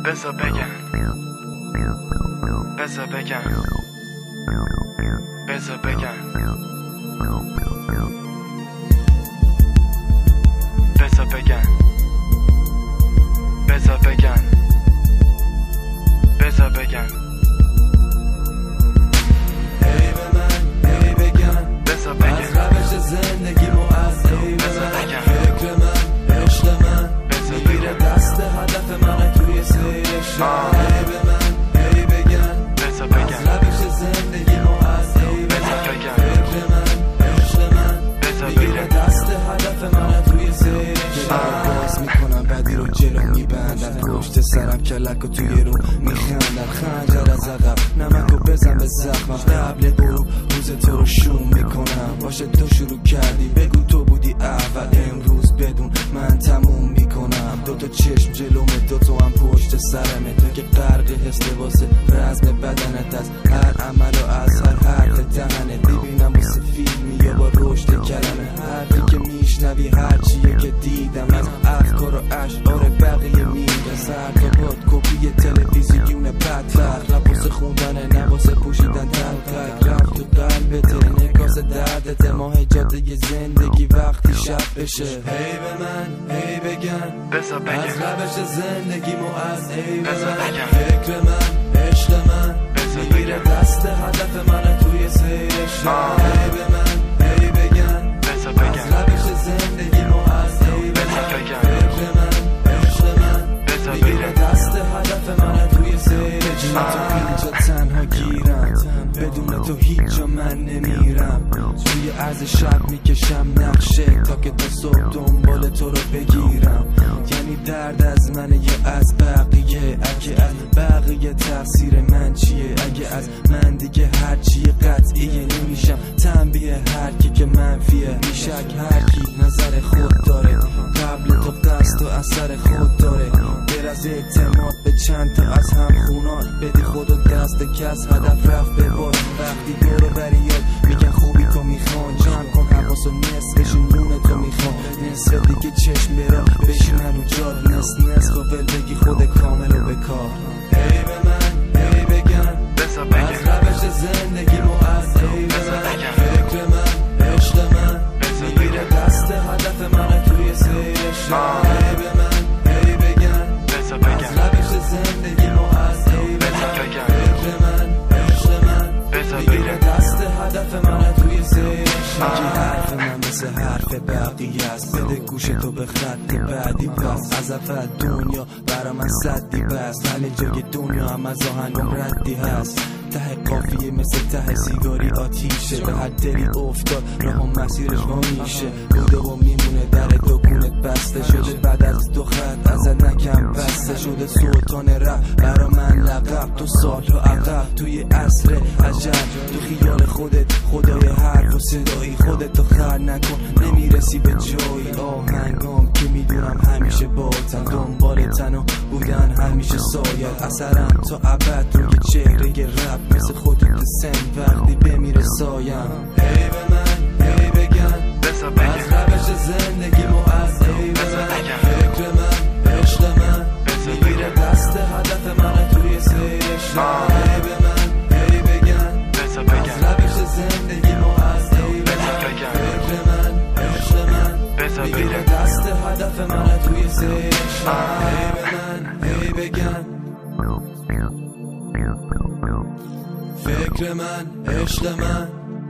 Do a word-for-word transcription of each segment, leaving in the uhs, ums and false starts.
بزا بگم بزا بگم بزا بگم بزا بگم بزا بگم بزا بگم ای به من ای بگم بزا بگم از روش زندگیمو از ای به بزا من بگم فکر من عشق من بزا میگیره بگم دست هدف من توی سیر شهر ای به من ای بگم بزا از بگم روش زندگیمو از ای به بزا من بگم فکر من عشق من بزا میگیره بگم دست هدف من توی سیر شهر باز میکنم بدی رو جلو میبندن پشت سرم کلک و توی رو میخندن خنجر از عقب نمک و بزن به زخمم قبل غروب روز تو رو شوم میکنم باشه تو شروع کردی بگو تو بودی اول امروز بدون من تموم میکنم دو تا چشم جلومه دو تو هم پشت سرمه تو که غرق حس واسه رزم بدنت از هر عمل و از هر حرف دهنت ببینم واسه فیلمی یا با رشد کلمه حرفی که میشنوی هر چیه که دیدم از افکار و اشعار بقیه میگه سر تا باد کپی تلویزیون بدبخت رپ واسه خوندنه نه واسه پوشیدن تلقک رفت تو قلبت نکاس دردت ماه جاده زندگی وقتی شب بشه هی به من هی بگم بزا از بگم روش زندگیمو از ای به بزا من بگم فکر من عشق من بزا میگیره بگم دست هدف من توی سیر شهر هی به من هی بگم بزا از بگم روش زندگیمو از ای به بزا من بگم فکر من عشق من بزا میگیره بگم دست هدف من توی سیر شهر تو اینجا تنها گیرم بدون تو هیچ جا من نمیرم توی عرض شب میکشم نقشه تا که تا صبح دنبال تو رو بگیرم یعنی درد از منه یا از بقیه اگه از بقیه تقصیر من چیه اگه از من دیگه هر چی قطعیه نمیشم تنبیه هر کی که منفیه میشک هر کی نظر خود داره قبل تو قصد و اثر خود داره بر از اعتماد به چند تا از هم خونان بدی خود و دست کس هدف رفت به باد وقتی دورو بریاد میگن خوبی تو میخوان جمع کن حواس و نصفش نون تو میخوان نصف دیگه چشم برا بشینن و جاد نصف نصف و ول بگی خود کامل و بکار هی به من هی بگم بزا از بگم روش زندگیمو از ای به بزا من بگم فکر من عشق من بزا میگیره بگم دست هدف من توی سیر شهر هی به من هی بگم بزا از بگم روش زندگیمو از ای به بزا من بگم فکر من عشق من بزا میگیره بگم دست هدف من توی سیر شهر حرف من مثل حرف بقیه است بده گوش تو به خط بعدی پس از اول دنیا برا من صدی بس ولی جای دنیا هم از آهنم ردی هست ته قافیه مثل ته سیگاری آتیشه به هر دلی افتاد راه و مسیرش وا میشه بوده و میمونه در دکونت بسته شده بعد از دو خط ازت نکم بسته شده سلطان رپ برا من لقب تو سالها عقب توی عصر عجب تو خیال خودت خدای حرف و صدایی خودتو خر نکن نمیرسی به جایی آهنگام که میدونم همیشه باتن دنبال تنها بودن همیشه سایت اثرم تا ابد روی چهره رپ مثل خودت سن وقتی بمیره سایم هی به من هی بگم بزا از بگم روش زندگیمو از ای به بزا من بگم فکر من عشق من بزا میگیره بگم دست هدف من توی سیر شهر هی به من هی بگم بزا از بگم روش زندگیمو از ای به بزا من بگم فکر من عشق من بزا میگیره بگم دست هدف من توی سیر شهر هی به من هی بگم فکر من عشق من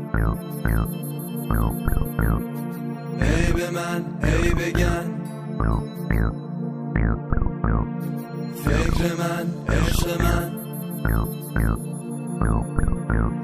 ای به من ای بگم فکر من عشق من